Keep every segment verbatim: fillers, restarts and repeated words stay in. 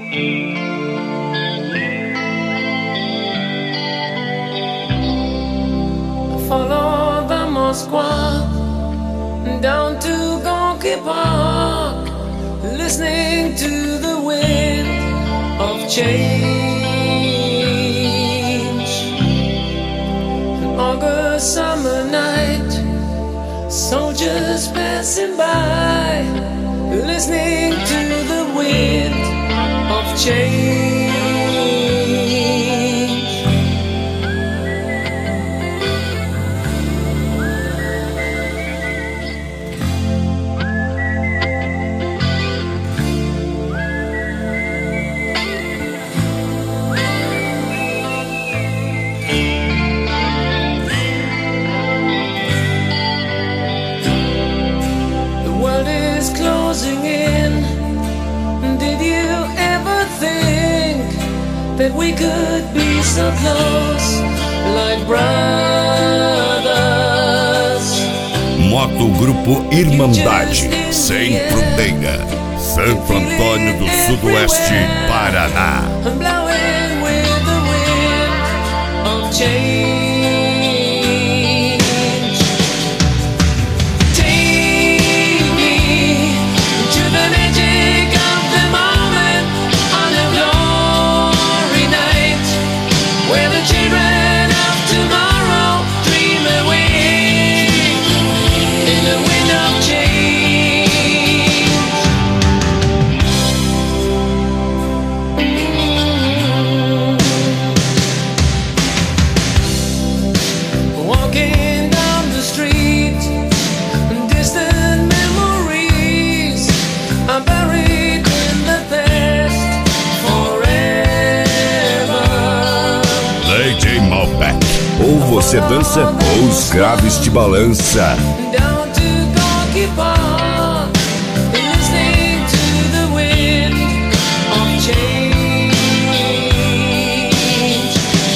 Follow the Moskva down to Gorky Park, listening to the wind of change. An August summer night, soldiers passing by, listening to the wind of change. That we could be so close, like brothers. Moto Grupo Irmandade, sem fronteira, Santo Antônio do Sudoeste, Paraná. Blowing with the wind of change. Take me to the magic of the moment on a glory night, where the children of tomorrow dream away in the wind of change. Walking down the street, distant memories are buried in the past forever. D J Malbec, ou você dança ou os graves te balança. Down to Gorky Park, listening to the wind of change.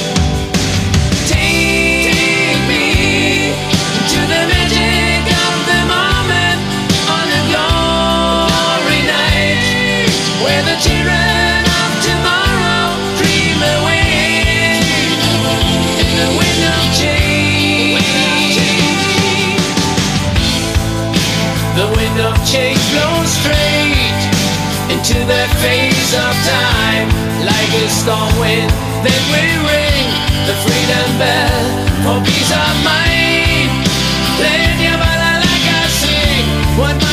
Take me to the magic of the moment on a glory night, where the children of tomorrow dream away in the wind of change. The wind of change blows straight into that phase of time, like a storm wind that will ring the freedom bell for peace of mind. Let your body like I sing what my